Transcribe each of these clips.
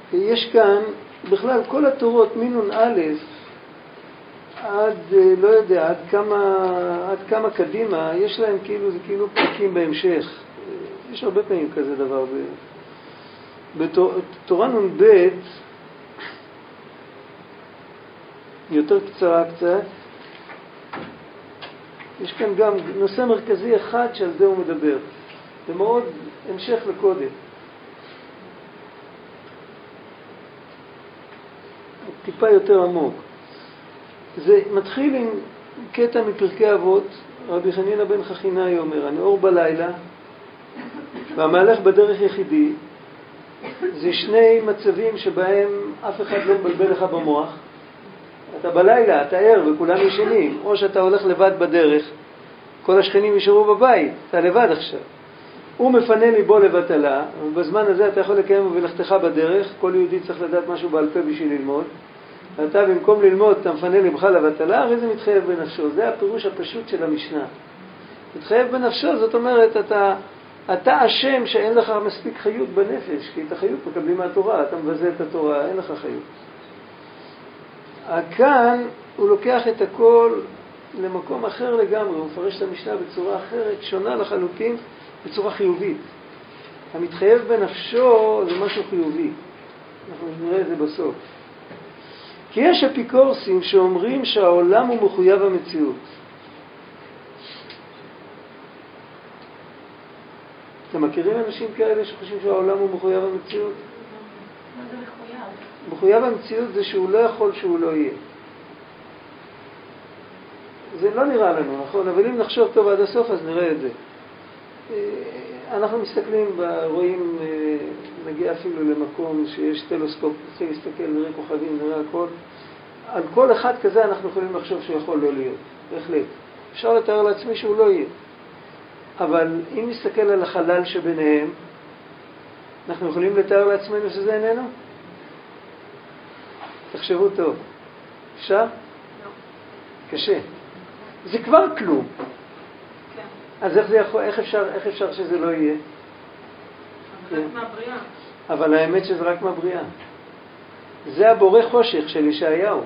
יש כאן בכלל כל התורות מינון א' עד לא יודע, עד כמה קדימה, יש להם כאילו, זה כאילו פרקים בהמשך. יש הרבה פעמים כזה דבר. בתורה נון ב' יותר קצרה קצת, יש כאן גם נושא מרכזי אחד שעל זה הוא מדבר. זה מאוד המשך לקודם. טיפה יותר עמוק. זה מתחיל עם קטע מפרקי אבות, רבי חנינא בן חכינאי אומר, הנאור בלילה והמהלך בדרך יחידי, זה שני מצבים שבהם אף אחד לא מבלבל לך במוח. אתה בלילה, אתה ער וכולם ישנים, או שאתה הולך לבד בדרך, כל השכנים ישארו בבית, אתה לבד עכשיו. הוא מפנה ליבו לבטלה, ובזמן הזה אתה יכול לקיים ולכתך בדרך, כל יהודי צריך לדעת משהו בעל פה בשביל ללמוד. אתה במקום ללמוד, אתה מפנה לבך לבטלה, הרי זה מתחייב בנפשו. זה הפירוש הפשוט של המשנה. מתחייב בנפשו, זאת אומרת, אתה אשם שאין לך מספיק חיות בנפש, כי את החיות מקבלים מהתורה, אתה מבזה את התורה, אין לך חיות. כאן הוא לוקח את הכל למקום אחר לגמרי, הוא מפרש את המשנה בצורה אחרת, שונה לחלוטין, בצורה חיובית. המתחייב בנפשו זה משהו חיובי. אנחנו נראה את זה בסוף. כי יש אפיקורסים שאומרים שהעולם הוא מחויב המציאות. אתם מכירים אנשים כאלה שחושבים שהעולם הוא מחויב המציאות? מה זה מחויב? מחויב המציאות זה שהוא לא יכול שהוא לא יהיה. זה לא נראה לנו, נכון? אבל אם נחשוב טוב עד הסוף אז נראה את זה. אנחנו מסתכלים, רואים, נגיע אפילו למקום שיש טלסקופ, צריך להסתכל, נראה כוכבים, נראה הכל. על כל אחד כזה אנחנו יכולים לחשוב שהוא יכול לא להיות, בהחלט. אפשר לתאר לעצמי שהוא לא יהיה. אבל אם נסתכל על החלל שביניהם, אנחנו יכולים לתאר לעצמנו שזה איננו? תחשבו טוב. אפשר? לא. קשה. זה כבר כלום. כן. אז איך אפשר שזה לא יהיה? רק מהבריאה. אבל האמת שזה רק מהבריאה. זה הבורא חושך של ישעיהו.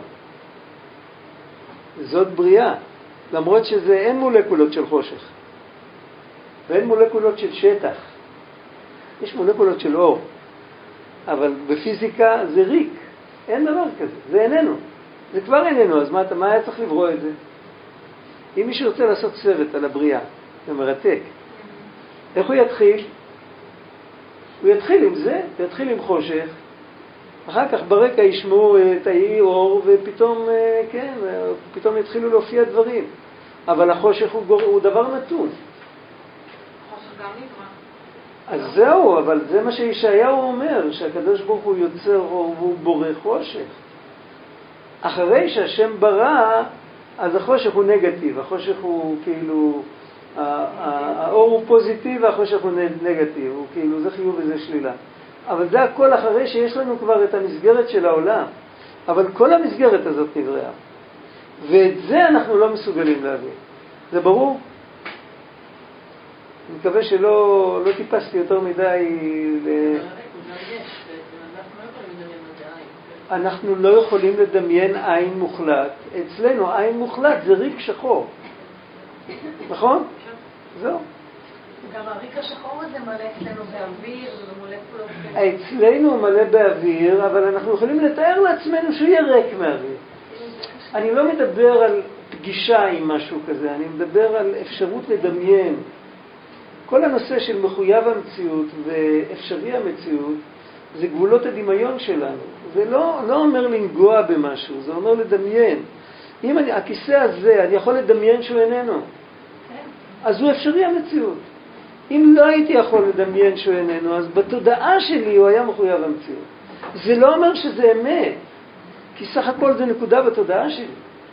זאת בריאה. למרות שזה אין מולקולות של חושך. ואין מולקולות של שטח. יש מולקולות של אור. אבל בפיזיקה זה ריק. אין דבר כזה. זה איננו. זה כבר איננו. אז מה היה צריך לברוא את זה? אם מישהו רוצה לעשות סרט על הבריאה, זה מרתק. איך הוא יתחיל? הוא יתחיל עם זה, יתחיל עם חושך. אחר כך ברקע ישמעו את האי אור, ופתאום, כן, פתאום יתחילו להופיע דברים. אבל החושך הוא דבר נתון. חושך גם נברא. אז זהו, אבל זה מה שישעיהו אומר, שהקדוש ברוך הוא יוצר אור והוא בורא חושך. אחרי שהשם ברא, אז החושך הוא נגטיב, החושך הוא כאילו, האור הוא פוזיטיב והחושך הוא נגטיב, הוא כאילו זה חיוב וזה שלילה. אבל זה הכל אחרי שיש לנו כבר את המסגרת של העולם. אבל כל המסגרת הזאת נבראה. ואת זה אנחנו לא מסוגלים להבין. זה ברור? אני מקווה שלא טיפסתי יותר מדי אנחנו לא יכולים לדמיין עין מוחלט. אצלנו עין מוחלט זה ריק שחור. נכון? זהו. גם הריק השחור הזה מלא אצלנו באוויר ומולקולות. אצלנו הוא מלא באוויר, אבל אנחנו יכולים לתאר לעצמנו שהוא יהיה ריק מהאוויר. אני לא מדבר על פגישה עם משהו כזה, אני מדבר על אפשרות לדמיין. כל הנושא של מחויב המציאות ואפשרי המציאות, זה גבולות הדמיון שלנו. זה לא אומר לנגוע במשהו, זה אומר לדמיין. אם הכיסא הזה, אני יכול לדמיין שהוא איננו. אז הוא אפשרי המציאות. אם לא הייתי יכול לדמיין שהוא איננו, אז בתודעה שלי הוא היה מחויב המציאות. זה לא אומר שזה אמת, כי סך הכל זה נקודה בתודעה שלי.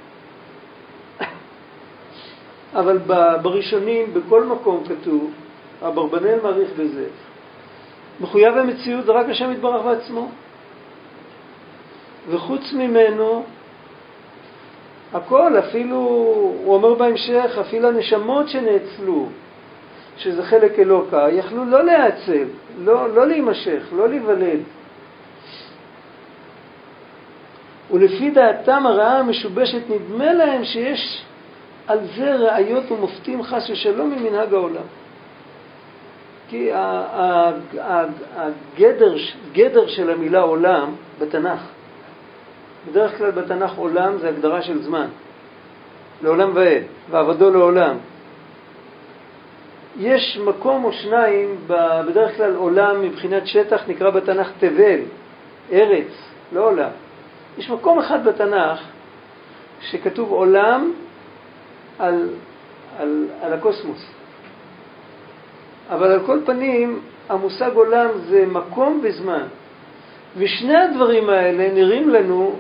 אבל בראשונים, בכל מקום כתוב, אברבנאל מעריך בזה, מחויב המציאות זה רק השם יתברך בעצמו. וחוץ ממנו, הכל, אפילו, הוא אומר בהמשך, אפילו הנשמות שנאצלו, שזה חלק אלוקה, יכלו לא להיעצל, לא להימשך, לא להיוולד. ולפי דעתם הרעה המשובשת נדמה להם שיש על זה ראיות ומופתים חס ושלום ממנהג העולם. כי הגדר של המילה עולם בתנ"ך, בדרך כלל בתנ"ך עולם זה הגדרה של זמן, לעולם ועד, ועבדו לעולם. יש מקום או שניים, בדרך כלל עולם מבחינת שטח נקרא בתנ"ך תבל, ארץ, לא עולם. יש מקום אחד בתנ"ך שכתוב עולם על הקוסמוס. אבל על כל פנים המושג עולם זה מקום וזמן. ושני הדברים האלה נראים לנו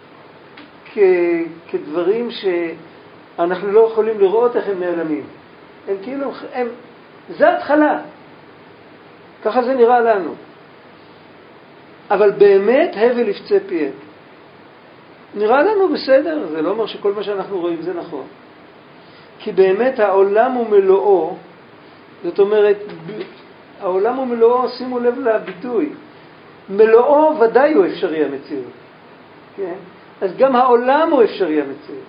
כדברים שאנחנו לא יכולים לראות איך הם נעלמים. הם כאילו, זה התחלה. ככה זה נראה לנו. אבל באמת הבל יפצה פיהם. נראה לנו בסדר, זה לא אומר שכל מה שאנחנו רואים זה נכון. כי באמת העולם הוא מלואו, זאת אומרת, העולם הוא מלואו, שימו לב לביטוי, מלואו ודאי הוא אפשרי המציאות. כן? אז גם העולם הוא אפשרי המציאות.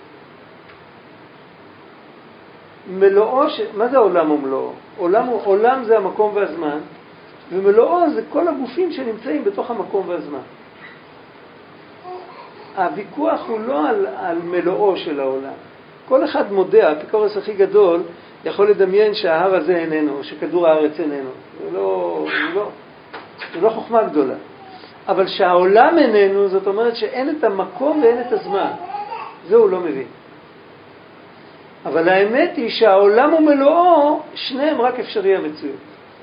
מלואו, מה זה העולם ומלואו? עולם זה המקום והזמן, ומלואו זה כל הגופים שנמצאים בתוך המקום והזמן. הוויכוח הוא לא על מלואו של העולם. כל אחד מודע, האפיקורס הכי גדול, יכול לדמיין שההר הזה איננו, שכדור הארץ איננו. זה לא חוכמה גדולה. אבל שהעולם איננו, זאת אומרת שאין את המקום ואין את הזמן. זה הוא לא מבין. אבל האמת היא שהעולם הוא מלואו, שניהם רק אפשרי המציאות.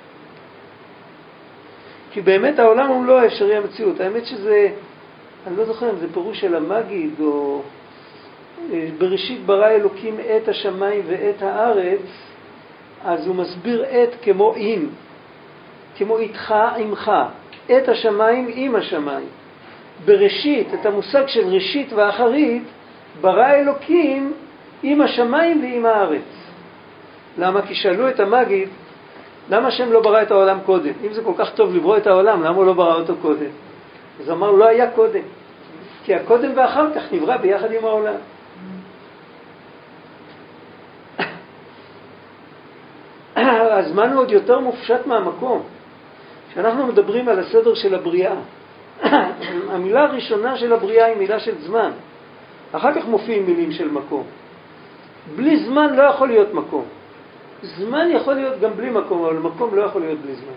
כי באמת העולם הוא לא אפשרי המציאות. האמת שזה, אני לא זוכר אם זה פירוש של המגיד, או בראשית ברא אלוקים את השמיים ואת הארץ, אז הוא מסביר את כמו עם, כמו איתך עמך, את השמיים עם השמיים. בראשית, את המושג של ראשית ואחרית, ברא אלוקים עם השמיים ועם הארץ. למה? כי שאלו את המגיד, למה השם לא ברא את העולם קודם? אם זה כל כך טוב לברוא את העולם, למה הוא לא ברא אותו קודם? אז אמר, לא היה קודם. כי הקודם ואחר כך נברא ביחד עם העולם. הזמן הוא עוד יותר מופשט מהמקום. כשאנחנו מדברים על הסדר של הבריאה, המילה הראשונה של הבריאה היא מילה של זמן. אחר כך מופיעים מילים של מקום. בלי זמן לא יכול להיות מקום. זמן יכול להיות גם בלי מקום, אבל מקום לא יכול להיות בלי זמן.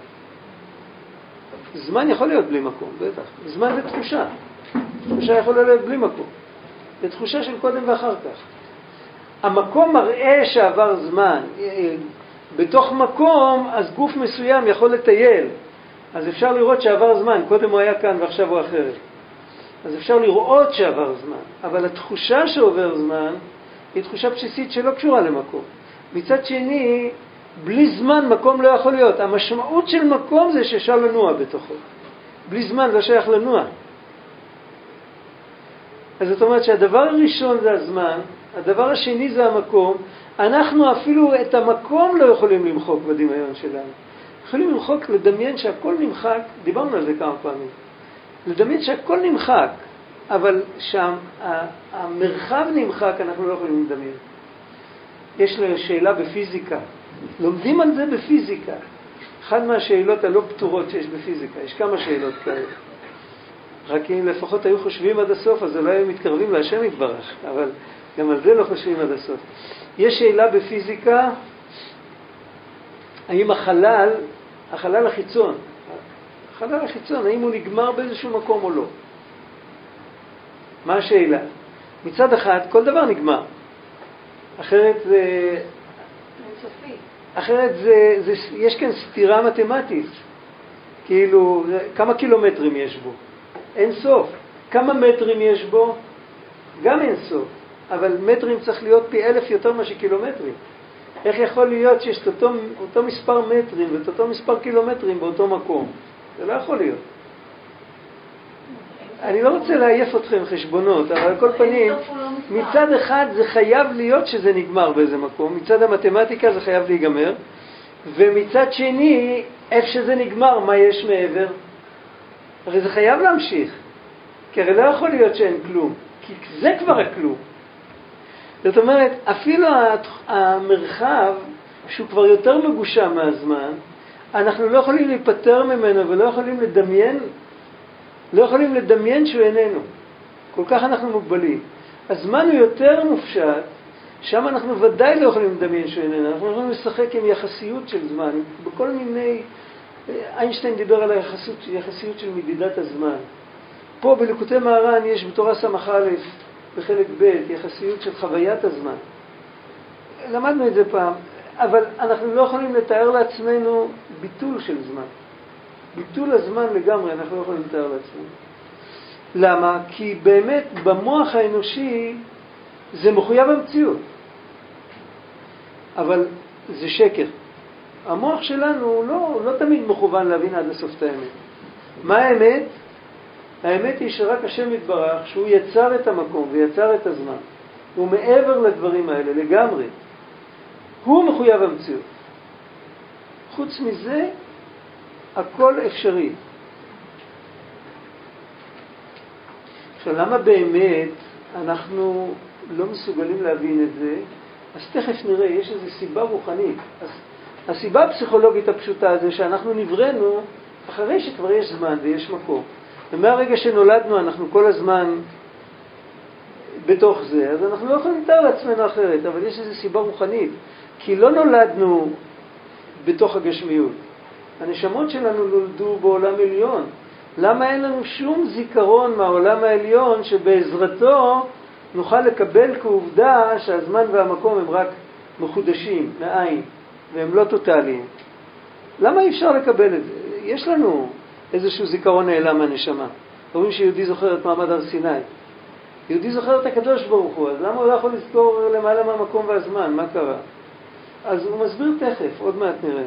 זמן יכול להיות בלי מקום, בטח. זמן זה תחושה. תחושה יכולה להיות בלי מקום. זה תחושה של קודם ואחר כך. המקום מראה שעבר זמן. בתוך מקום, אז גוף מסוים יכול לטייל. אז אפשר לראות שעבר זמן. קודם הוא היה כאן ועכשיו הוא אחרת. אז אפשר לראות שעבר זמן. אבל התחושה שעובר זמן היא תחושה בסיסית שלא קשורה למקום. מצד שני, בלי זמן מקום לא יכול להיות. המשמעות של מקום זה שאפשר לנוע בתוכו. בלי זמן לא שייך לנוע. אז זאת אומרת שהדבר הראשון זה הזמן, הדבר השני זה המקום. אנחנו אפילו את המקום לא יכולים למחוק בדמיון שלנו. יכולים למחוק, לדמיין שהכל נמחק, דיברנו על זה כמה פעמים. לדמיין שהכל נמחק, אבל שהמרחב נמחק אנחנו לא יכולים לדמיין. יש לה שאלה בפיזיקה. לומדים על זה בפיזיקה. אחד מהשאלות הלא פתורות שיש בפיזיקה. יש כמה שאלות כאלה. רק אם לפחות היו חושבים עד הסוף, אז אולי הם מתקרבים להשם יתברך. אבל גם על זה לא חושבים עד הסוף. יש שאלה בפיזיקה, האם החלל החיצון, האם הוא נגמר באיזשהו מקום או לא? מה השאלה? מצד אחד, כל דבר נגמר. אחרת יש כאן סתירה מתמטית. כאילו, כמה קילומטרים יש בו? אין סוף. כמה מטרים יש בו? גם אין סוף. אבל מטרים צריך להיות פי 1000 יותר מאשר קילומטרים. איך יכול להיות שיש אותו מספר מטרים ואת אותו מספר קילומטרים באותו מקום? זה לא יכול להיות. אני לא רוצה להעיף אתכם חשבונות, אבל על כל פנים, מצד אחד זה חייב להיות שזה נגמר באיזה מקום, מצד המתמטיקה זה חייב להיגמר, ומצד שני, איפה שזה נגמר, מה יש מעבר? הרי זה חייב להמשיך. כי הרי לא יכול להיות שאין כלום, כי זה כבר הכלום. זאת אומרת, אפילו המרחב, שהוא כבר יותר מגושם מהזמן, אנחנו לא יכולים להיפטר ממנו ולא יכולים לדמיין שהוא איננו. כל כך אנחנו מוגבלים. הזמן הוא יותר מופשט, שם אנחנו ודאי לא יכולים לדמיין שהוא איננו. אנחנו יכולים לשחק עם יחסיות של זמן, בכל מיני... איינשטיין דיבר על היחסיות של מדידת הזמן. פה בליקוטי מהר"ן יש בתורה סמך א' בחלק ב' יחסיות של חוויית הזמן. למדנו את זה פעם, אבל אנחנו לא יכולים לתאר לעצמנו ביטול של זמן. ביטול הזמן לגמרי אנחנו לא יכולים לתאר לעצמנו. למה? כי באמת במוח האנושי זה מחויב המציאות. אבל זה שקר. המוח שלנו לא תמיד מכוון להבין עד הסוף את האמת. מה האמת? האמת היא שרק השם יתברך, שהוא יצר את המקום ויצר את הזמן. הוא מעבר לדברים האלה לגמרי. הוא מחויב המציאות. חוץ מזה, הכל אפשרי. עכשיו, למה באמת אנחנו לא מסוגלים להבין את זה? אז תכף נראה, יש איזו סיבה רוחנית. הסיבה הפסיכולוגית הפשוטה זה שאנחנו נבראנו אחרי שכבר יש זמן ויש מקום. ומהרגע שנולדנו אנחנו כל הזמן בתוך זה, אז אנחנו לא יכולים לתאר לעצמנו אחרת, אבל יש איזו סיבה רוחנית. כי לא נולדנו בתוך הגשמיות. הנשמות שלנו נולדו בעולם עליון. למה אין לנו שום זיכרון מהעולם העליון שבעזרתו נוכל לקבל כעובדה שהזמן והמקום הם רק מחודשים, מאין, והם לא טוטליים? למה אי אפשר לקבל את זה? יש לנו איזשהו זיכרון נעלם מהנשמה. אומרים שיהודי זוכר את מעמד הר סיני. יהודי זוכר את הקדוש ברוך הוא, אז למה הוא לא יכול לזכור למעלה מהמקום והזמן? מה קרה? אז הוא מסביר תכף, עוד מעט נראה.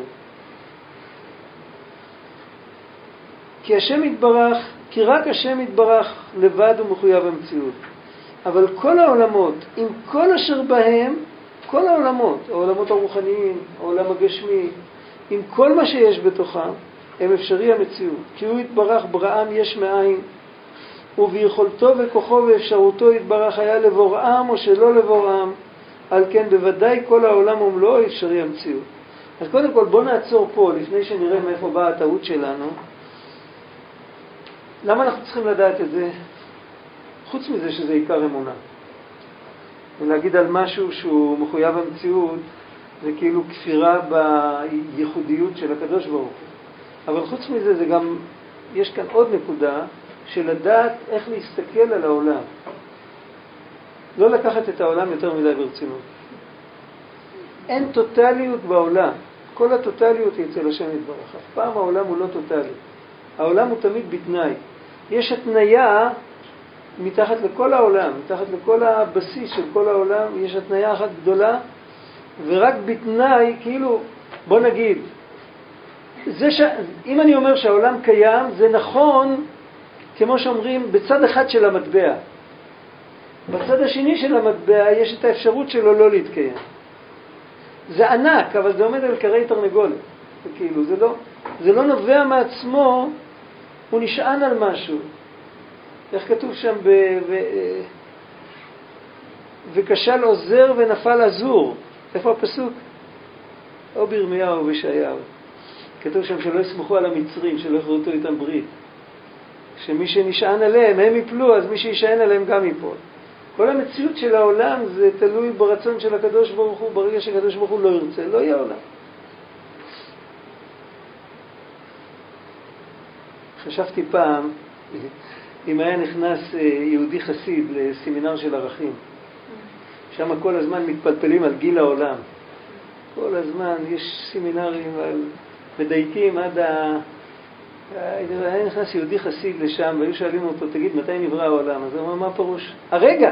כי רק השם יתברך לבד הוא מחויב המציאות. אבל כל העולמות, עם כל אשר בהם, כל העולמות, העולמות הרוחניים, העולם הגשמי, עם כל מה שיש בתוכם, הם אפשרי המציאות. כי הוא יתברך בראם יש מאין, וביכולתו וכוחו ואפשרותו יתברך היה לבוראם או שלא לבוראם, על כן בוודאי כל העולם ומלואו אפשרי המציאות. אז קודם כל בוא נעצור פה, לפני שנראה מאיפה באה הטעות שלנו. למה אנחנו צריכים לדעת את זה? חוץ מזה שזה עיקר אמונה. ולהגיד על משהו שהוא מחויב המציאות, זה כאילו כפירה בייחודיות של הקדוש ברוך הוא. אבל חוץ מזה זה גם, יש כאן עוד נקודה של לדעת איך להסתכל על העולם. לא לקחת את העולם יותר מדי ברצינות. אין טוטליות בעולם. כל הטוטליות היא אצל השם יתברך. אף פעם העולם הוא לא טוטלי. העולם הוא תמיד בתנאי. יש התניה מתחת לכל העולם, מתחת לכל הבסיס של כל העולם, יש התניה אחת גדולה, ורק בתנאי, כאילו, בוא נגיד, אם אני אומר שהעולם קיים, זה נכון, כמו שאומרים, בצד אחד של המטבע. בצד השני של המטבע יש את האפשרות שלו לא להתקיים. זה ענק, אבל זה עומד על קרי תרנגולת. כאילו, זה לא נובע מעצמו, הוא נשען על משהו. איך כתוב שם וכשל עוזר ונפל עזור. איפה הפסוק? או בירמיהו או בישעיהו. כתוב שם שלא יסמכו על המצרים, שלא יכרתו איתם ברית. שמי שנשען עליהם, הם יפלו, אז מי שישען עליהם גם ייפול. כל המציאות של העולם זה תלוי ברצון של הקדוש ברוך הוא. ברגע שהקדוש ברוך הוא לא ירצה, לא יהיה עולם. חשבתי פעם, אם היה נכנס יהודי חסיד לסמינר של ערכים, שם כל הזמן מתפלפלים על גיל העולם. כל הזמן יש סמינרים על מדייקים עד היה נכנס יהודי חסיד לשם, והיו שואלים אותו, תגיד, מתי נברא העולם? אז הוא אומר, מה פירוש? הרגע!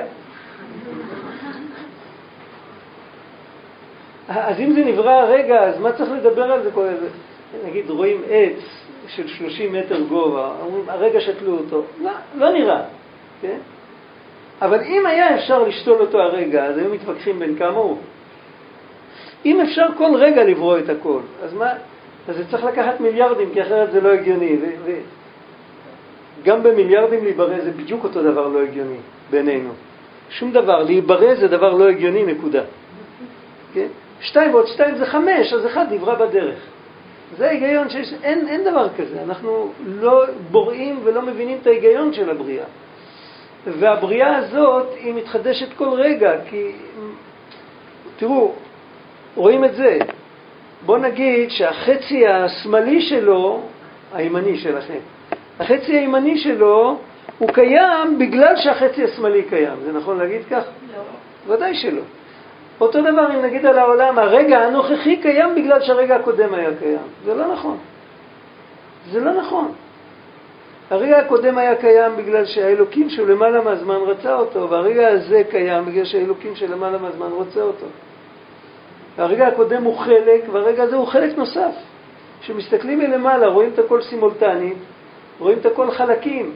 אז אם זה נברא הרגע, אז מה צריך לדבר על זה? נגיד, רואים עץ של 30 מטר גובה, הרגע שתלו אותו, לא נראה, כן? אבל אם היה אפשר לשתול אותו הרגע, אז היו מתווכחים בין כמה הוא. אם אפשר כל רגע לברוא את הכל, אז מה? אז זה צריך לקחת מיליארדים, כי אחרת זה לא הגיוני. גם במיליארדים להיברא זה בדיוק אותו דבר לא הגיוני בינינו. שום דבר, להיברא זה דבר לא הגיוני, נקודה. כן? 2 ועוד 2 זה 5, אז 1 נברא בדרך. זה ההיגיון שיש, אין דבר כזה. אנחנו לא בוראים ולא מבינים את ההיגיון של הבריאה. והבריאה הזאת היא מתחדשת כל רגע, כי תראו, רואים את זה. בוא נגיד שהחצי השמאלי שלו, הימני שלכם, החצי הימני שלו הוא קיים בגלל שהחצי השמאלי קיים. זה נכון להגיד כך? לא. ודאי שלא. אותו דבר אם נגיד על העולם, הרגע הנוכחי קיים בגלל שהרגע הקודם היה קיים. זה לא נכון. זה לא נכון. הרגע הקודם היה קיים בגלל שהאלוקים שהוא למעלה מהזמן רצה אותו, והרגע הזה קיים בגלל שהאלוקים של למעלה מהזמן רוצה אותו. הרגע הקודם הוא חלק, והרגע הזה הוא חלק נוסף. כשמסתכלים מלמעלה, רואים את הכל סימולטנית, רואים את הכל חלקים.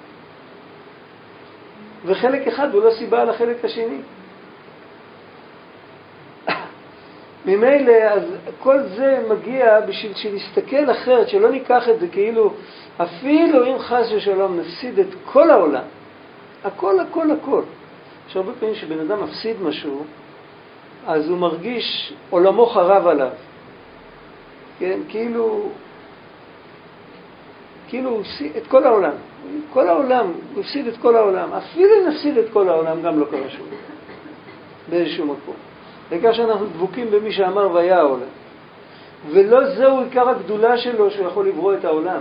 וחלק אחד הוא לא סיבה על החלק השני. ממילא, אז כל זה מגיע בשביל שנסתכל אחרת, שלא ניקח את זה כאילו, אפילו אם חס ושלום נפסיד את כל העולם, הכל, הכל, הכל. יש הרבה פעמים שבן אדם מפסיד משהו, אז הוא מרגיש עולמו חרב עליו. כן, כאילו הוא הפסיד את כל העולם. כל העולם, הוא הפסיד את כל העולם. אפילו אם נפסיד את כל העולם, גם לא קרה שום. באיזשהו מקום. העיקר שאנחנו דבוקים במי שאמר והיה העולם. ולא זהו עיקר הגדולה שלו שהוא יכול לברוא את העולם.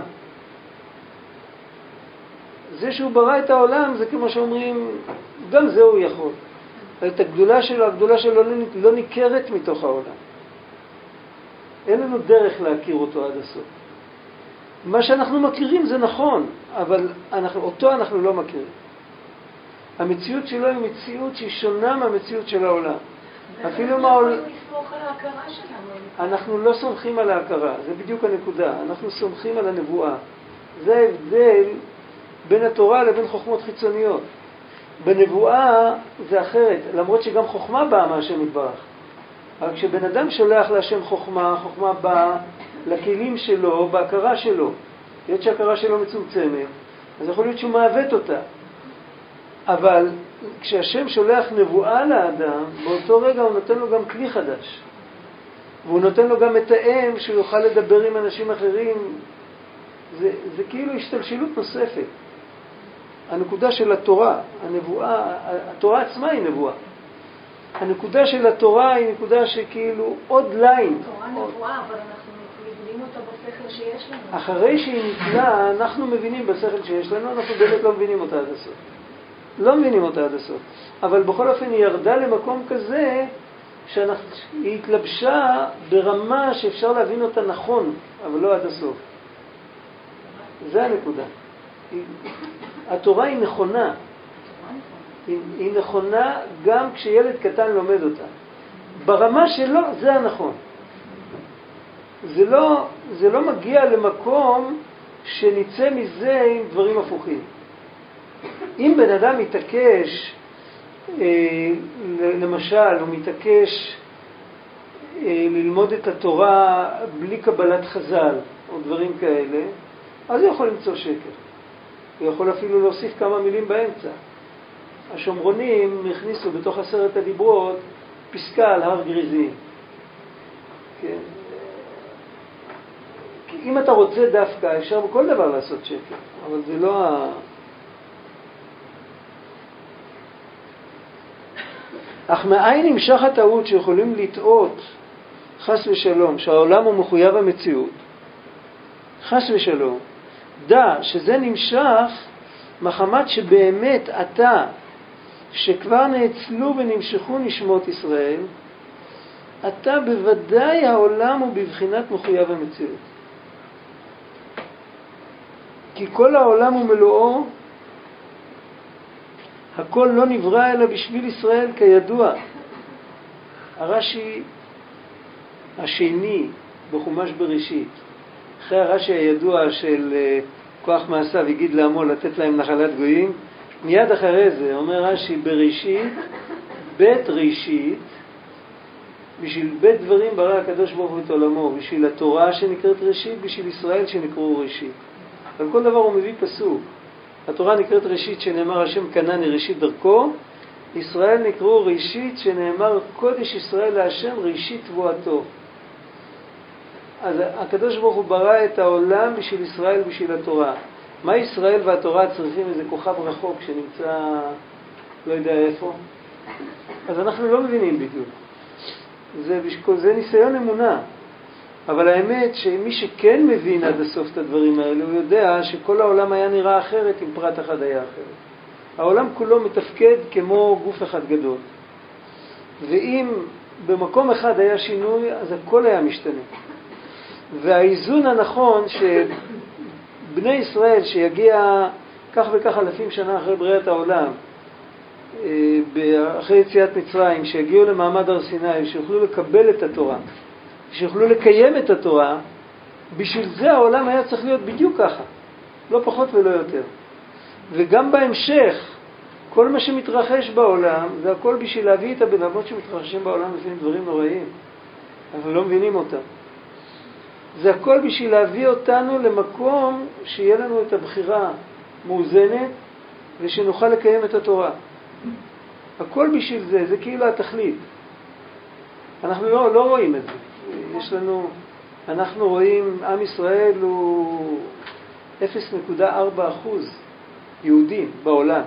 זה שהוא ברא את העולם זה כמו שאומרים, גם זהו הוא יכול. את הגדולה שלו לא ניכרת מתוך העולם. אין לנו דרך להכיר אותו עד הסוף. מה שאנחנו מכירים זה נכון, אבל אותו אנחנו לא מכירים. המציאות שלו היא מציאות שהיא שונה מהמציאות של העולם. אפילו מה יכולים לסמוך על ההכרה שלנו. אנחנו לא סומכים על ההכרה, זה בדיוק הנקודה. אנחנו סומכים על הנבואה. זה ההבדל בין התורה לבין חוכמות חיצוניות. בנבואה זה אחרת, למרות שגם חוכמה באה מהשם יתברך. אבל כשבן אדם שולח להשם חוכמה, חוכמה באה לכלים שלו, בהכרה שלו. להיות שההכרה שלו מצומצמת, אז יכול להיות שהוא מעוות אותה. אבל כשהשם שולח נבואה לאדם, באותו רגע הוא נותן לו גם כלי חדש. והוא נותן לו גם מתאם שהוא יוכל לדבר עם אנשים אחרים. זה כאילו השתלשלות נוספת. הנקודה של התורה, הנבואה, התורה עצמה היא נבואה. הנקודה של התורה היא נקודה שכאילו עוד ליין. תורה נבואה, אבל אנחנו מבינים אותה בשכל שיש לנו. אחרי שהיא נפלאה, אנחנו מבינים בשכל שיש לנו, אנחנו באמת לא מבינים אותה עד הסוף. לא מבינים אותה עד הסוף. אבל בכל אופן היא ירדה למקום כזה שהיא התלבשה ברמה שאפשר להבין אותה נכון, אבל לא עד הסוף. זה הנקודה. התורה היא נכונה. היא נכונה גם כשילד קטן לומד אותה. ברמה שלו זה הנכון. זה לא מגיע למקום שניצא מזה עם דברים הפוכים. אם בן אדם מתעקש, למשל, הוא מתעקש ללמוד את התורה בלי קבלת חז"ל או דברים כאלה, אז הוא יכול למצוא שקר. הוא יכול אפילו להוסיף כמה מילים באמצע. השומרונים הכניסו בתוך 10 הדיברות פסקה על הר גריזים. כן? כי אם אתה רוצה דווקא, אפשר בכל דבר לעשות שקר, אבל זה לא אך מאין נמשך הטעות שיכולים לטעות, חס ושלום, שהעולם הוא מחויב המציאות, חס ושלום, דע שזה נמשך מחמת שבאמת אתה, שכבר נאצלו ונמשכו נשמות ישראל, אתה בוודאי העולם הוא בבחינת מחויב המציאות. כי כל העולם ומלואו, הכל לא נברא אלא בשביל ישראל כידוע. הרש"י השני בחומש בראשית, אחרי הרש"י הידוע של כוח מעשיו הגיד לעמו לתת להם נחלת גויים, מיד אחרי זה אומר רש"י בראשית, בית ראשית, בשביל בית דברים ברא הקדוש ברוך הוא את עולמו, בשביל התורה שנקראת ראשית, בשביל ישראל שנקראו ראשית. על כל דבר הוא מביא פסוק. התורה נקראת ראשית שנאמר השם קנני ראשית דרכו, ישראל נקראו ראשית שנאמר קודש ישראל להשם ראשית תבואתו. אז הקדוש ברוך הוא ברא את העולם בשביל ישראל ובשביל התורה. מה ישראל והתורה צריכים? איזה כוכב רחוק שנמצא לא יודע איפה? אז אנחנו לא מבינים בדיוק. זה ניסיון אמונה. אבל האמת שמי שכן מבין עד הסוף את הדברים האלה, הוא יודע שכל העולם היה נראה אחרת אם פרט אחד היה אחרת. העולם כולו מתפקד כמו גוף אחד גדול. ואם במקום אחד היה שינוי, אז הכל היה משתנה. והאיזון הנכון שבני ישראל שיגיע כך וכך אלפים שנה אחרי בריאת העולם, אחרי יציאת מצרים, שיגיעו למעמד הר סיני, שיוכלו לקבל את התורה, שיוכלו לקיים את התורה, בשביל זה העולם היה צריך להיות בדיוק ככה, לא פחות ולא יותר. וגם בהמשך, כל מה שמתרחש בעולם, זה הכל בשביל להביא את הבנבות שמתרחשים בעולם לפעמים דברים נוראים. אנחנו לא מבינים אותם. זה הכל בשביל להביא אותנו למקום שיהיה לנו את הבחירה מאוזנת, ושנוכל לקיים את התורה. הכל בשביל זה, זה כאילו התכלית. אנחנו לא רואים את זה. אנחנו רואים, עם ישראל הוא 0.4% יהודים בעולם.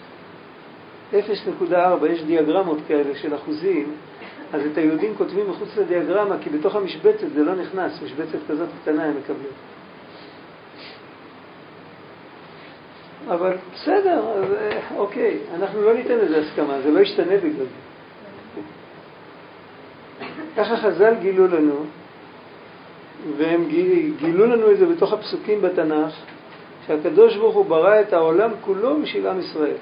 0.4, יש דיאגרמות כאלה של אחוזים, אז את היהודים כותבים מחוץ לדיאגרמה, כי בתוך המשבצת זה לא נכנס, משבצת כזאת קטנה הם מקבלים. אבל בסדר, אז, אוקיי, אנחנו לא ניתן לזה הסכמה, זה לא ישתנה בגלל זה. ככה חז"ל גילו לנו, והם גילו לנו את זה בתוך הפסוקים בתנ"ך, שהקדוש ברוך הוא ברא את העולם כולו בשביל עם ישראל.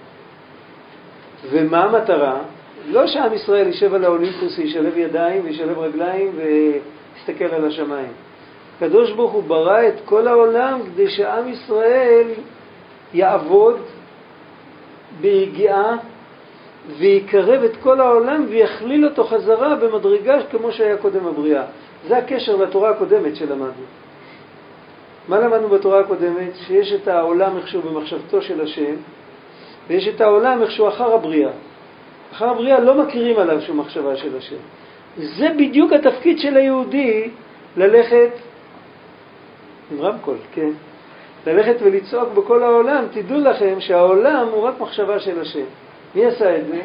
ומה המטרה? לא שעם ישראל יישב על האולימפוס, ישלב ידיים וישלב רגליים ויסתכל על השמיים. הקדוש ברוך הוא ברא את כל העולם כדי שעם ישראל יעבוד ביגיעה ויקרב את כל העולם ויכליל אותו חזרה במדרגה כמו שהיה קודם הבריאה. זה הקשר לתורה הקודמת שלמדנו. מה למדנו בתורה הקודמת? שיש את העולם איכשהו במחשבתו של השם, ויש את העולם איכשהו אחר הבריאה. אחר הבריאה לא מכירים עליו שום מחשבה של השם. זה בדיוק התפקיד של היהודי, ללכת, עם רמקול, כן, ללכת ולצעוק בכל העולם. תדעו לכם שהעולם הוא רק מחשבה של השם. מי עשה את זה?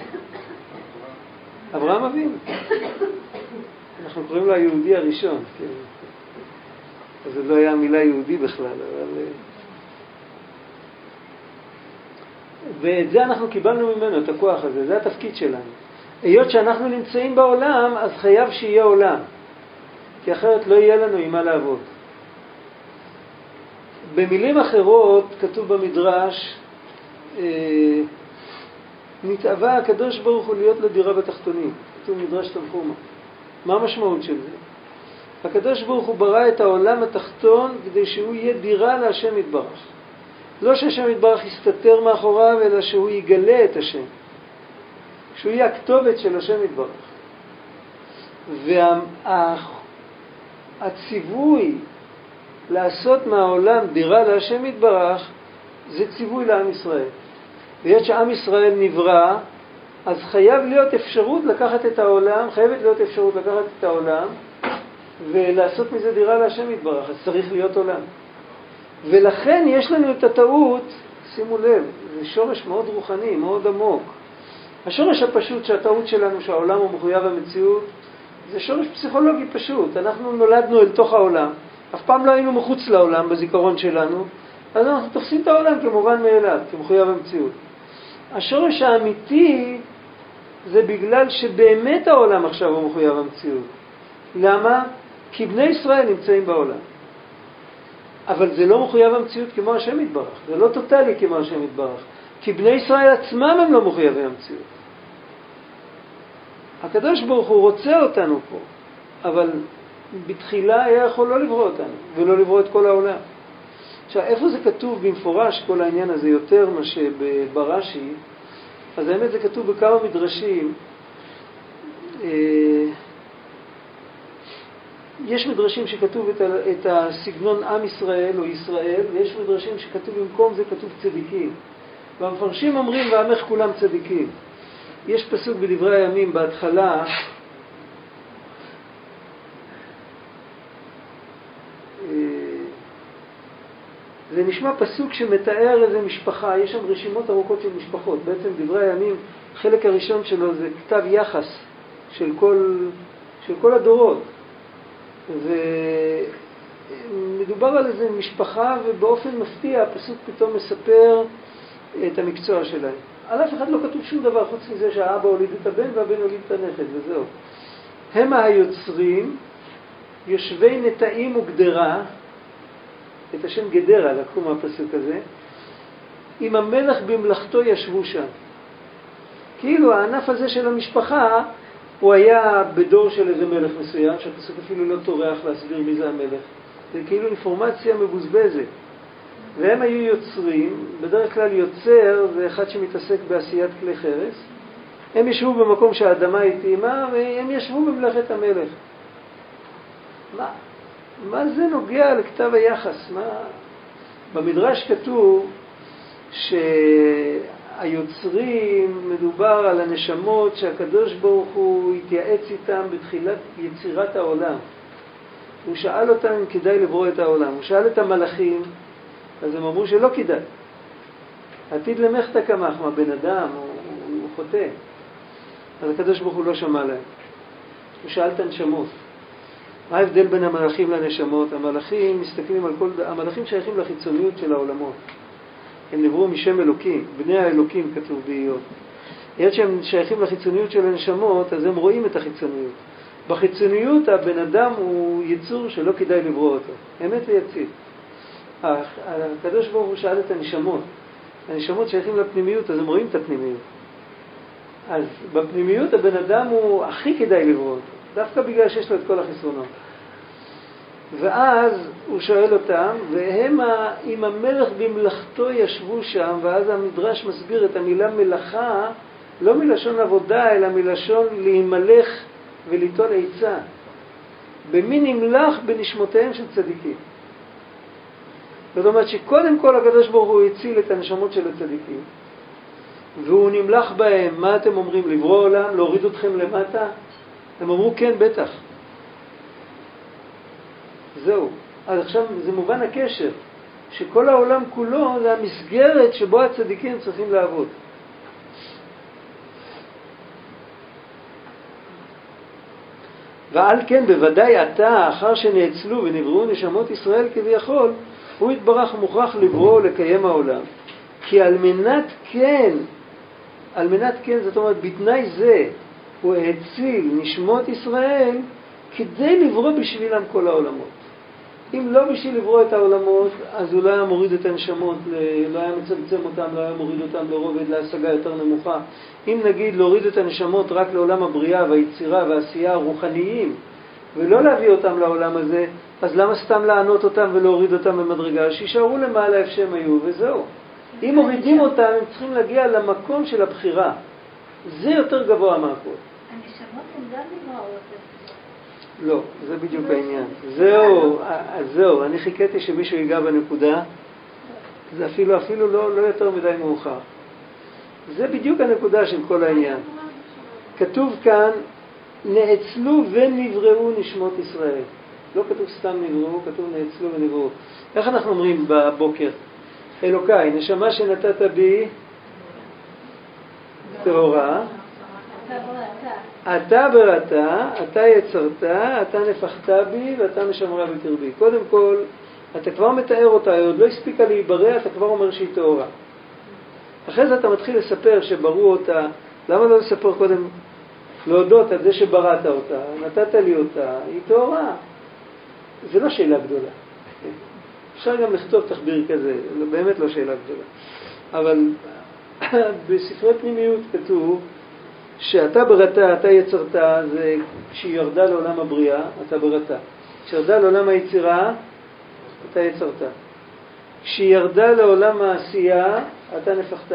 אברהם אבינו. אנחנו קוראים לו היהודי הראשון. כן. אז זה לא היה המילה יהודי בכלל, אבל... ואת זה אנחנו קיבלנו ממנו, את הכוח הזה, זה התפקיד שלנו. היות שאנחנו נמצאים בעולם, אז חייב שיהיה עולם, כי אחרת לא יהיה לנו עם מה לעבוד. במילים אחרות, כתוב במדרש, נתאווה הקדוש ברוך הוא להיות לדירה בתחתונים. כתוב מדרש תנחומא. מה המשמעות של זה? הקדוש ברוך הוא ברא את העולם התחתון כדי שהוא יהיה דירה להשם יתברך. לא שהשם יתברך יסתתר מאחוריו, אלא שהוא יגלה את השם. שהוא יהיה הכתובת של השם יתברך. והציווי לעשות מהעולם דירה להשם יתברך, זה ציווי לעם ישראל. ויש שעם ישראל נברא, אז חייב להיות אפשרות לקחת את העולם, חייבת להיות אפשרות לקחת את העולם, ולעשות מזה דירה להשם יתברך. אז צריך להיות עולם. ולכן יש לנו את הטעות, שימו לב, זה שורש מאוד רוחני, מאוד עמוק. השורש הפשוט שהטעות שלנו שהעולם הוא מחויב המציאות, זה שורש פסיכולוגי פשוט. אנחנו נולדנו אל תוך העולם, אף פעם לא היינו מחוץ לעולם בזיכרון שלנו, אז אנחנו תופסים את העולם כמובן מאליו, כמחויב המציאות. השורש האמיתי זה בגלל שבאמת העולם עכשיו הוא מחויב המציאות. למה? כי בני ישראל נמצאים בעולם. אבל זה לא מחויב המציאות כמו השם יתברך. זה לא טוטלי כמו השם יתברך. כי בני ישראל עצמם הם לא מחויבי המציאות. הקדוש ברוך הוא רוצה אותנו פה, אבל בתחילה היה יכול לא לברוא אותנו, ולא לברוא את כל העולם. עכשיו, איפה זה כתוב במפורש כל העניין הזה יותר מה שברש"י? אז האמת זה כתוב בכמה מדרשים. יש מדרשים שכתוב את הסגנון עם ישראל או ישראל, ויש מדרשים שכתוב במקום זה כתוב צדיקים. והמפרשים אומרים ועמך כולם צדיקים. יש פסוק בדברי הימים בהתחלה, זה נשמע פסוק שמתאר איזה משפחה, יש שם רשימות ארוכות של משפחות. בעצם דברי הימים, חלק הראשון שלו זה כתב יחס של כל הדורות. ומדובר על איזה משפחה, ובאופן מפתיע הפסוק פתאום מספר את המקצוע שלהם. על אף אחד לא כתוב שום דבר חוץ מזה שהאבא הוליד את הבן והבן הוליד את הנכד, וזהו. הם היוצרים, יושבי נטעים וגדרה, את השם גדרה לקחו מהפסוק הזה, עם המלך במלאכתו ישבו שם. כאילו הענף הזה של המשפחה, הוא היה בדור של איזה מלך מסוים, שהפסוק אפילו לא טורח להסביר מי זה המלך. זה כאילו אינפורמציה מבוזבזת. והם היו יוצרים, בדרך כלל יוצר זה אחד שמתעסק בעשיית כלי חרס. הם ישבו במקום שהאדמה התאימה, והם ישבו במלאכת המלך. מה זה נוגע לכתב היחס? במדרש כתוב שהיוצרים מדובר על הנשמות שהקדוש ברוך הוא התייעץ איתם בתחילת יצירת העולם. הוא שאל אותם אם כדאי לברוא את העולם. הוא שאל את המלאכים, אז הם אמרו שלא כדאי. עתיד למחתה כמך, מה בן אדם, הוא חוטא. אז הקדוש ברוך הוא לא שמע להם. הוא שאל את הנשמות. מה ההבדל בין המלאכים לנשמות? המלאכים מסתכלים על המלאכים שייכים לחיצוניות של העולמות. הם נבראו משם אלוקים, בני האלוקים כתוב באיוב. יד שהם שייכים לחיצוניות של הנשמות, אז הם רואים את החיצוניות. בחיצוניות הבן אדם הוא יצור שלא כדאי לברוא אותו. אמת ויציב. הקדוש ברוך הוא שאל את הנשמות. הנשמות שייכים לפנימיות, אז הם רואים את הפנימיות. אז בפנימיות הבן אדם הוא הכי כדאי לברוא אותו. דווקא בגלל שיש לו את כל החסרונות. ואז הוא שואל אותם, והם עם המלך במלאכתו ישבו שם, ואז המדרש מסביר את המילה מלאכה, לא מלשון עבודה, אלא מלשון להימלך וליטול עצה. במי נמלך בנשמותיהם של צדיקים. זאת אומרת שקודם כל הקדוש ברוך הוא הציל את הנשמות של הצדיקים, והוא נמלך בהם. מה אתם אומרים? לברוא עולם? להוריד אתכם למטה? הם אמרו כן, בטח. זהו. אז עכשיו זה מובן הקשר, שכל העולם כולו זה המסגרת שבו הצדיקים צריכים לעבוד. ועל כן בוודאי אתה, אחר שנאצלו ונבראו נשמות ישראל כביכול, הוא יתברך מוכרח לברוא לקיים העולם. כי על מנת כן, זאת אומרת, בתנאי זה, הוא הציל נשמות ישראל כדי לברוא בשבילם כל העולמות. אם לא בשביל לברוא את העולמות, אז הוא לא היה מוריד את הנשמות, לא היה מצמצם אותם, לא היה מוריד אותם לרובד, להשגה יותר נמוכה. אם נגיד להוריד את הנשמות רק לעולם הבריאה והיצירה והעשייה הרוחניים, ולא להביא אותם לעולם הזה, אז למה סתם לענות אותם ולהוריד אותם במדרגה? שישארו למעלה איפה שהם היו, וזהו. אם מורידים אותם, הם צריכים להגיע למקום של הבחירה. זה יותר גבוה מהכל. הנשמות הן גם נבראות. לא, זה בדיוק העניין. זהו, אני חיכיתי שמישהו ייגע בנקודה. זה אפילו לא יותר מדי מאוחר. זה בדיוק הנקודה של כל העניין. כתוב כאן, נאצלו ונבראו נשמות ישראל. לא כתוב סתם נבראו, כתוב נאצלו ונבראו. איך אנחנו אומרים בבוקר? אלוקיי, נשמה שנתת בי טהורה, אתה בראת, אתה יצרת, אתה נפחת בי ואתה משמרה בקרבי. קודם כל, אתה כבר מתאר אותה, היא עוד לא הספיקה להיברא, אתה כבר אומר שהיא טהורה. אחרי זה אתה מתחיל לספר שבראו אותה. למה לא לספר קודם? להודות על זה שבראת אותה, נתת לי אותה, היא טהורה. זה לא שאלה גדולה. אפשר גם לכתוב תחביר כזה, באמת לא שאלה גדולה. אבל בספרי פנימיות כתוב שאתה בראת, אתה יצרת, זה כשהיא ירדה לעולם הבריאה, אתה בראת. כשירדה לעולם היצירה, אתה יצרת. כשהיא ירדה לעולם העשייה, אתה נפחת.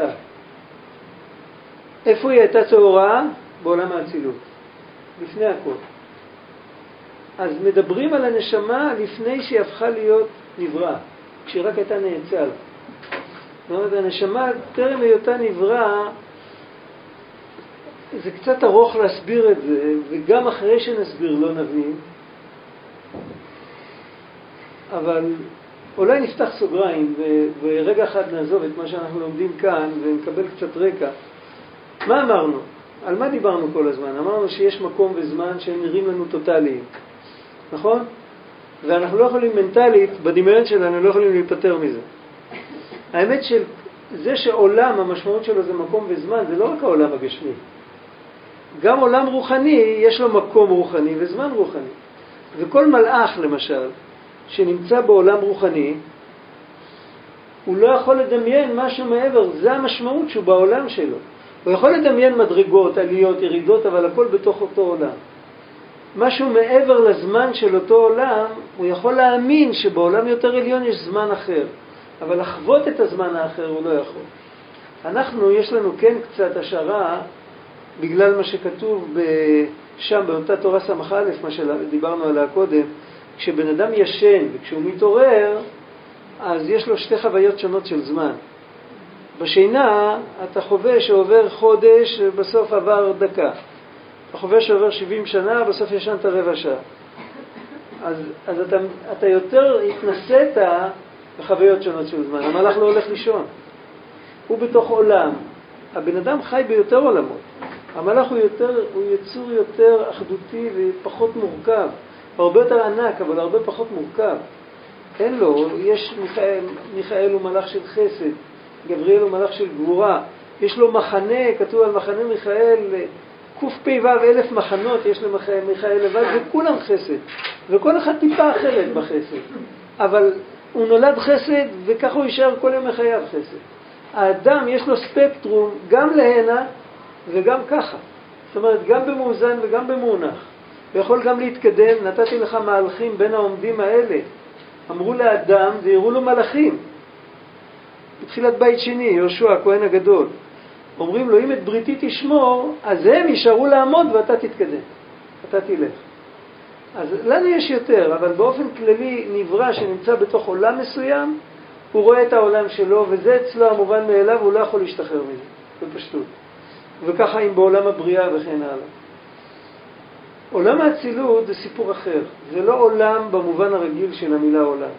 איפה היא הייתה טהורה? בעולם האצילות. לפני הכל. אז מדברים על הנשמה לפני שהיא הפכה להיות נברא, כשהיא רק הייתה נאצל. זאת אומרת, הנשמה טרם היותה נברא, זה קצת ארוך להסביר את זה, וגם אחרי שנסביר לא נבין, אבל אולי נפתח סוגריים ורגע אחד נעזוב את מה שאנחנו לומדים כאן ונקבל קצת רקע. מה אמרנו? על מה דיברנו כל הזמן? אמרנו שיש מקום וזמן שהם נראים לנו טוטליים, נכון? ואנחנו לא יכולים מנטלית, בדמיון שלנו לא יכולים להיפטר מזה. האמת שזה שעולם, המשמעות שלו זה מקום וזמן, זה לא רק העולם הגשמי. גם עולם רוחני, יש לו מקום רוחני וזמן רוחני. וכל מלאך, למשל, שנמצא בעולם רוחני, הוא לא יכול לדמיין משהו מעבר, זה המשמעות שהוא בעולם שלו. הוא יכול לדמיין מדרגות, עליות, ירידות, אבל הכל בתוך אותו עולם. משהו מעבר לזמן של אותו עולם, הוא יכול להאמין שבעולם יותר עליון יש זמן אחר. אבל לחוות את הזמן האחר הוא לא יכול. אנחנו, יש לנו כן קצת השערה, בגלל מה שכתוב שם באותה תורה סמך א', מה שדיברנו עליה קודם, כשבן אדם ישן וכשהוא מתעורר, אז יש לו שתי חוויות שונות של זמן. בשינה אתה חווה שעובר חודש, בסוף עבר דקה. אתה חווה שעובר 70 שנה, בסוף ישנת רבע שעה. אז אתה יותר התנסית בחוויות שונות של זמן. המלאך לא הולך לישון. הוא בתוך עולם. הבן אדם חי ביותר עולמות. המלאך הוא יצור יותר אחדותי ופחות מורכב. הרבה יותר ענק, אבל הרבה פחות מורכב. אין לו, יש מיכאל הוא מלאך של חסד, גבריאל הוא מלאך של גבורה. יש לו מחנה, כתוב על מחנה מיכאל, קפ"ו 1000 מחנות יש למיכאל לבד, וכולם חסד. וכל אחד טיפה אחרת בחסד. אבל הוא נולד חסד, וככה הוא יישאר כל יום מחייו חסד. האדם יש לו ספקטרום גם להנה וגם ככה. זאת אומרת, גם במאוזן וגם במונח. הוא יכול גם להתקדם, נתתי לך מהלכים בין העומדים האלה. אמרו לאדם ויראו לו מלאכים. בתחילת בית שני, יהושע, הכהן הגדול. אומרים לו, אם את בריתי תשמור, אז הם יישארו לעמוד ואתה תתקדם. אתה תלך. אז לנו יש יותר, אבל באופן כללי נברא שנמצא בתוך עולם מסוים, הוא רואה את העולם שלו, וזה אצלו המובן מאליו, הוא לא יכול להשתחרר מזה, בפשטות. וככה אם בעולם הבריאה וכן הלאה. עולם האצילות זה סיפור אחר. זה לא עולם במובן הרגיל של המילה עולם.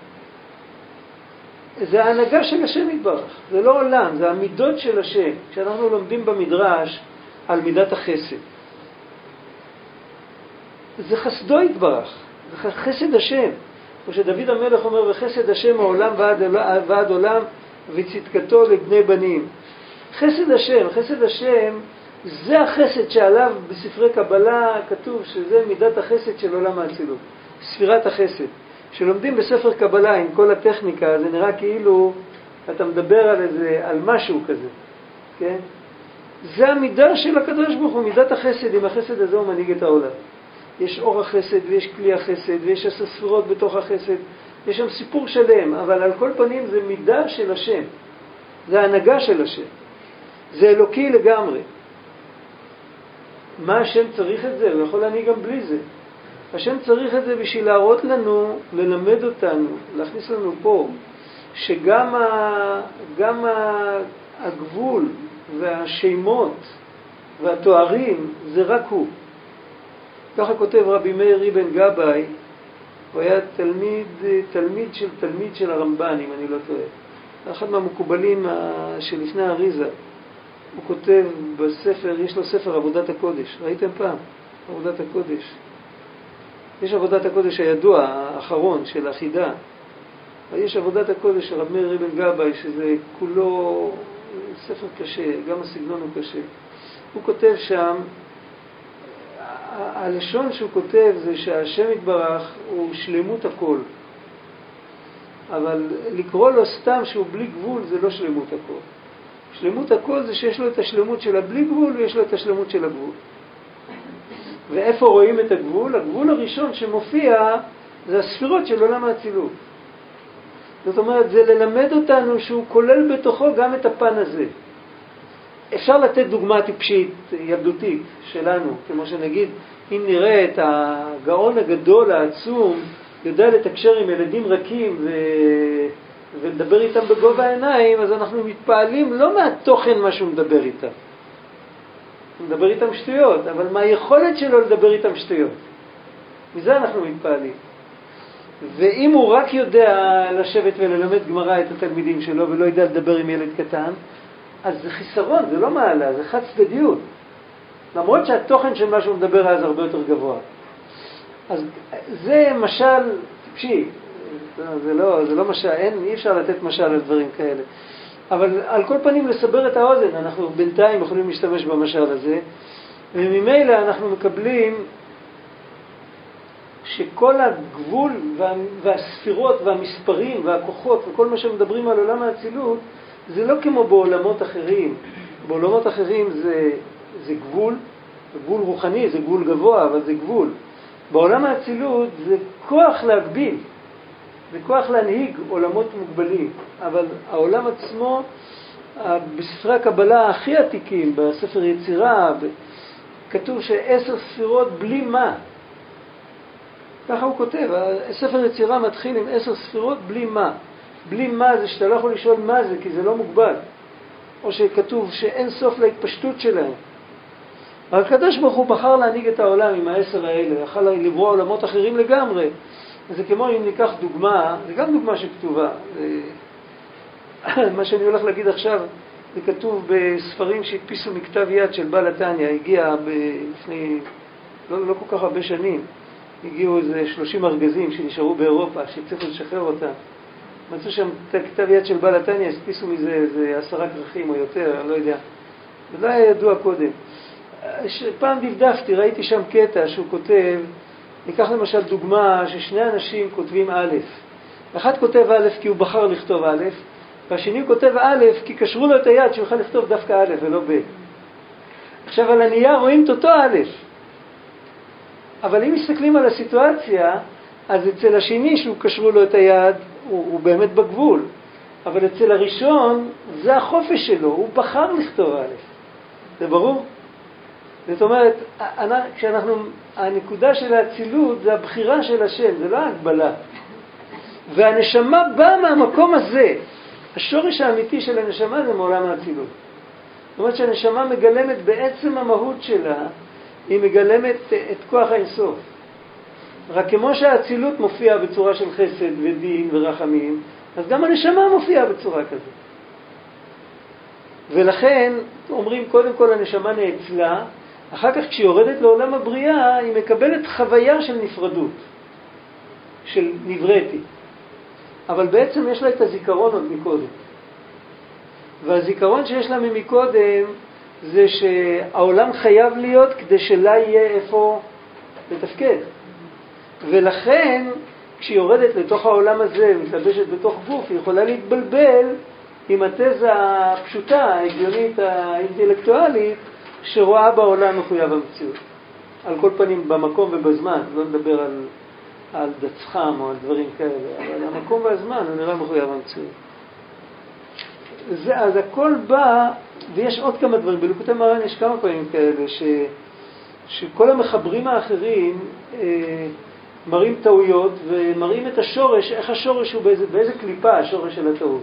זה ההנהגה של השם יתברך. זה לא עולם, זה המידות של השם. כשאנחנו לומדים במדרש על מידת החסד. זה חסדו יתברך. זה חסד השם. כמו שדוד המלך אומר, וחסד השם העולם ועד עולם וצדקתו לבני בנים. חסד השם, חסד השם, זה החסד שעליו בספרי קבלה כתוב שזה מידת החסד של עולם האצילות. ספירת החסד. שלומדים בספר קבלה עם כל הטכניקה, זה נראה כאילו אתה מדבר על משהו כזה. כן? זה המידה של הקדוש ברוך הוא, מידת החסד. עם החסד הזה הוא מנהיג את העולם. יש אור החסד ויש כלי החסד ויש הספירות בתוך החסד. יש שם סיפור שלם, אבל על כל פנים זה מידה של השם. זה ההנהגה של השם. זה אלוקי לגמרי. מה השם צריך את זה? הוא יכול להנהיג גם בלי זה. השם צריך את זה בשביל להראות לנו, ללמד אותנו, להכניס לנו פה, שגם הגבול והשמות והתוארים זה רק הוא. ככה כותב רבי מאיר אבן גבאי, הוא היה תלמיד של הרמב"ן, אם אני לא טועה. אחד מהמקובלים שלפני האריזה. הוא כותב בספר, יש לו ספר עבודת הקודש. ראיתם פעם? עבודת הקודש. יש עבודת הקודש הידוע, האחרון של החידה. יש עבודת הקודש של רבי מאיר אבן גבאי, שזה כולו ספר קשה, גם הסגנון הוא קשה. הוא כותב שם, הלשון שהוא כותב זה שהשם יתברך הוא שלמות הכל. אבל לקרוא לו סתם שהוא בלי גבול זה לא שלמות הכל. שלמות הכל זה שיש לו את השלמות של הבלי גבול ויש לו את השלמות של הגבול. ואיפה רואים את הגבול? הגבול הראשון שמופיע זה הספירות של עולם האצילות. זאת אומרת, זה ללמד אותנו שהוא כולל בתוכו גם את הפן הזה. אפשר לתת דוגמה טיפשית, ילדותית שלנו, כמו שנגיד, אם נראה את הגאון הגדול, העצום, יודע לתקשר עם ילדים רכים ולדבר איתם בגובה העיניים, אז אנחנו מתפעלים לא מהתוכן מה שהוא מדבר איתם. הוא מדבר איתם שטויות, אבל מהיכולת שלו לדבר איתם שטויות. מזה אנחנו מתפעלים. ואם הוא רק יודע לשבת וללמד גמרא את התלמידים שלו ולא יודע לדבר עם ילד קטן, אז זה חיסרון, זה לא מעלה, זה חד צדדיות. למרות שהתוכן של מה שהוא מדבר אז הרבה יותר גבוה. אז זה משל טיפשי. זה לא משל, אי אפשר לתת משל על דברים כאלה. אבל על כל פנים לסבר את האוזן, אנחנו בינתיים יכולים להשתמש במשל הזה, וממילא אנחנו מקבלים שכל הגבול והספירות והמספרים והכוחות וכל מה שמדברים על עולם האצילות, זה לא כמו בעולמות אחרים. בעולמות אחרים זה גבול, גבול רוחני, זה גבול גבוה, אבל זה גבול. בעולם האצילות זה כוח להגביל, זה כוח להנהיג עולמות מוגבלים. אבל העולם עצמו, בספרי הקבלה הכי עתיקים, בספר יצירה, כתוב ש10 ספירות בלי מה. ככה הוא כותב, ספר יצירה מתחיל עם 10 ספירות בלי מה. בלי מה זה שאתה לא יכול לשאול מה זה, כי זה לא מוגבל. או שכתוב שאין סוף להתפשטות שלהם. אבל הקדוש ברוך הוא בחר להנהיג את העולם עם 10 האלה, יכול לברוא עולמות אחרים לגמרי. זה כמו אם ניקח דוגמה, זה גם דוגמה שכתובה. מה שאני הולך להגיד עכשיו, זה כתוב בספרים שהדפיסו מכתב יד של בעל התניא, הגיע לפני לא כל כך הרבה שנים. הגיעו איזה 30 ארגזים שנשארו באירופה, שצריך לשחרר אותם. מצאו שם כתב יד של בעל התניא, הדפיסו מזה איזה 10 כרכים או יותר, אני לא יודע. זה לא היה ידוע קודם. פעם דפדפתי, ראיתי שם קטע שהוא כותב, ניקח למשל דוגמה ששני אנשים כותבים א'. אחד כותב א' כי הוא בחר לכתוב א', והשני כותב א' כי קשרו לו את היד שהוא יכול לכתוב דווקא א' ולא ב'. עכשיו על הנייר רואים את אותו א'. אבל אם מסתכלים על הסיטואציה, אז אצל השני שהוא קשרו לו את היד, הוא באמת בגבול. אבל אצל הראשון, זה החופש שלו, הוא בחר לכתוב א'. זה ברור? זאת אומרת, הנקודה של האצילות זה הבחירה של השם, זה לא ההגבלה. והנשמה באה מהמקום הזה. השורש האמיתי של הנשמה זה מעולם האצילות. זאת אומרת שהנשמה מגלמת בעצם המהות שלה, היא מגלמת את כוח האינסוף. רק כמו שהאצילות מופיעה בצורה של חסד ודין ורחמים, אז גם הנשמה מופיעה בצורה כזאת. ולכן אומרים קודם כל הנשמה נאצלה, אחר כך כשהיא יורדת לעולם הבריאה, היא מקבלת חוויה של נפרדות, של נבראתי. אבל בעצם יש לה את הזיכרון עוד מקודם. והזיכרון שיש לה ממקודם, זה שהעולם חייב להיות כדי שלה יהיה איפה לתפקד. ולכן, כשהיא יורדת לתוך העולם הזה, מתלבשת בתוך גוף, היא יכולה להתבלבל עם התזה הפשוטה, ההגיונית, האינטלקטואלית, שרואה בעולם מחויב המציאות. על כל פנים, במקום ובזמן, לא נדבר על דצחם או על דברים כאלה, אבל המקום והזמן הוא נראה מחויב המציאות. אז הכל בא, ויש עוד כמה דברים, בליקוטי מרן יש כמה פעמים כאלה, שכל המחברים האחרים מראים טעויות, ומראים את השורש, איך השורש הוא באיזה קליפה השורש של הטעות.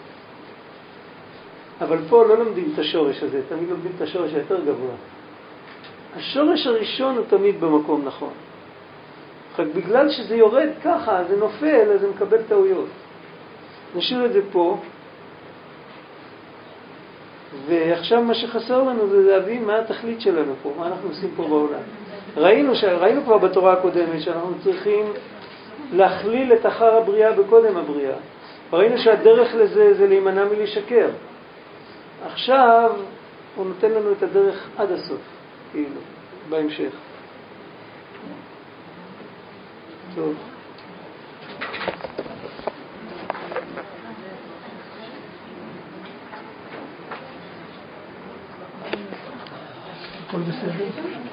אבל פה לא לומדים את השורש הזה, תמיד לומדים את השורש היותר גבוה. השורש הראשון הוא תמיד במקום נכון. רק בגלל שזה יורד ככה, זה נופל, אז זה מקבל טעויות. נשאיר את זה פה. ועכשיו מה שחסר לנו זה להבין מה התכלית שלנו פה, מה אנחנו עושים פה בעולם. ראינו כבר בתורה הקודמת שאנחנו צריכים להכליל את אחר הבריאה בקודם הבריאה. ראינו שהדרך לזה זה להימנע מלשקר. עכשיו הוא נותן לנו את הדרך עד הסוף, כאילו, בהמשך. טוב. הכל בסדר?